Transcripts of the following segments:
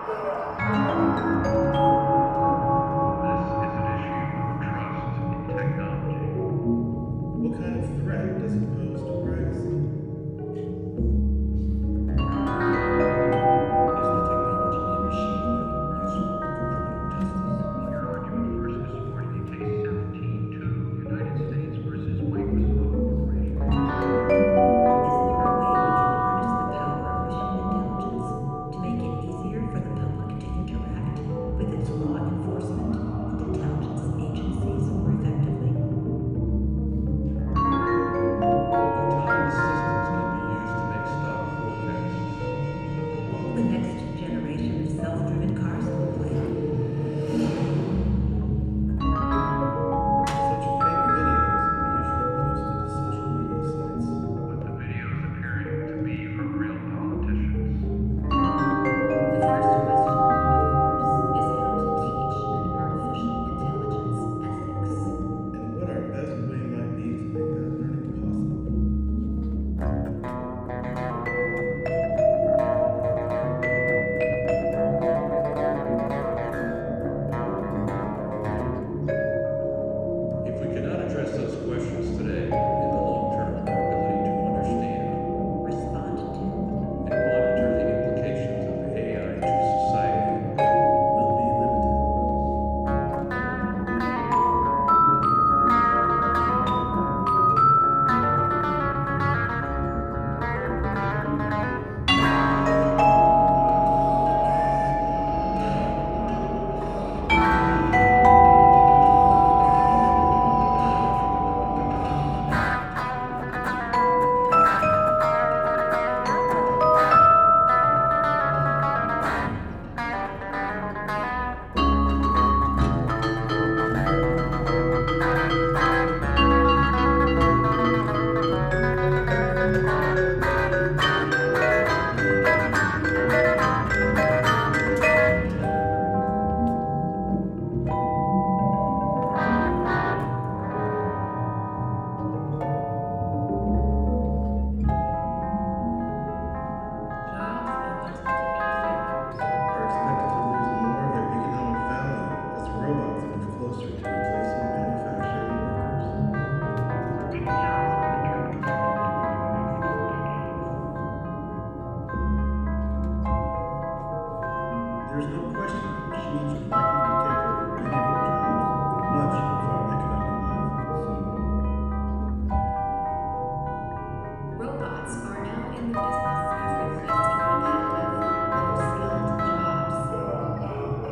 This is an issue of trust in technology. What kind of threat does it pose to privacy? Is the technology industry responsible for criminal justice? Well, your argument first this morning in case 17-2, United States versus Microsoft Corporation. Is there a way we can harness the power of machine intelligence to make it easier for the public to interact with its law enforcement and intelligence agencies more effectively? Autonomous systems can be used to make stock forecasts. What will the next generation of self-driven cars look like? Such fake videos are usually posted to social media sites. With the videos appearing to be from real politicians. The first question, of course, is how to teach an artificial intelligence ethics. And what our best way might be to make that learning possible. If we cannot address those questions today, in the long term, our ability to understand Respond to? and monitor the implications of AI to society Will be limited. Jobs are expected to be affected. Are expected to lose more of their economic value as robots move closer to replacing manufacturing workers. Many jobs will return to technology in the next decades. There's no question that machines are likely to take over many of our jobs and much of our economic life soon. Robots are now in the business of replacing repetitive, low-skilled jobs.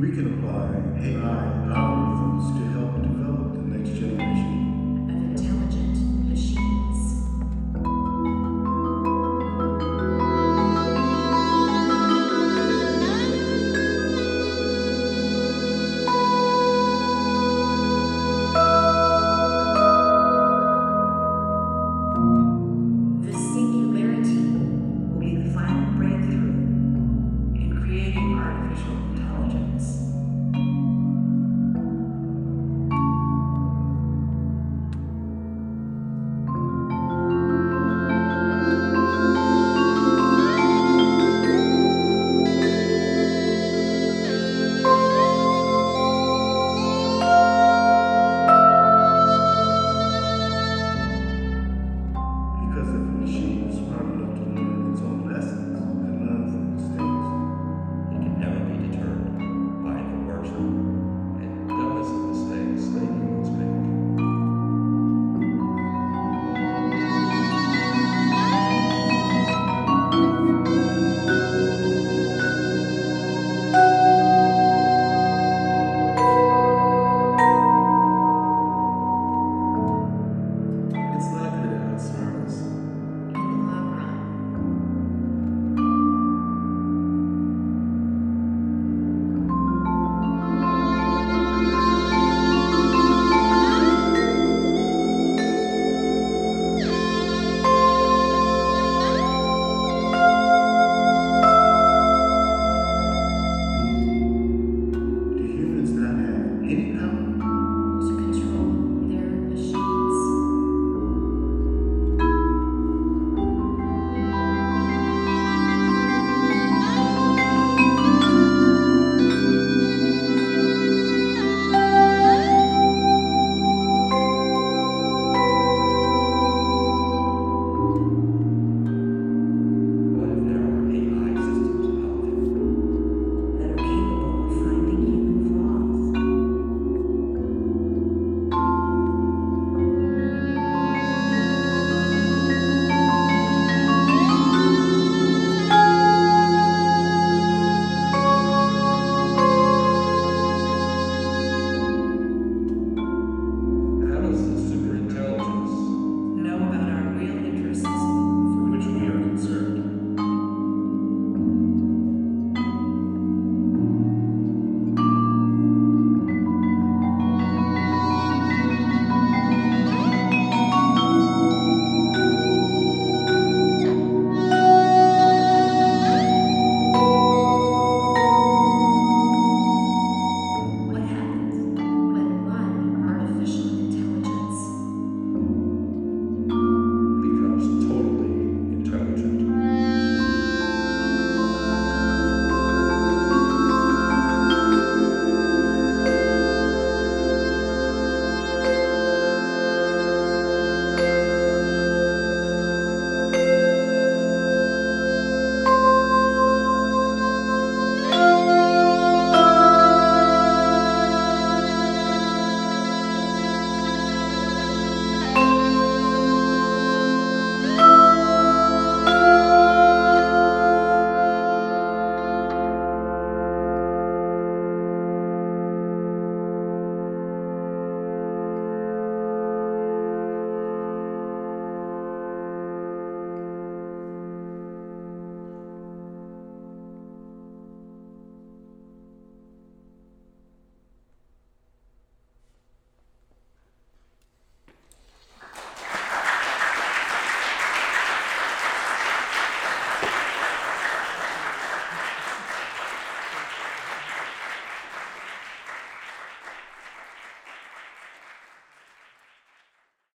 we can apply AI algorithms to help develop the next generation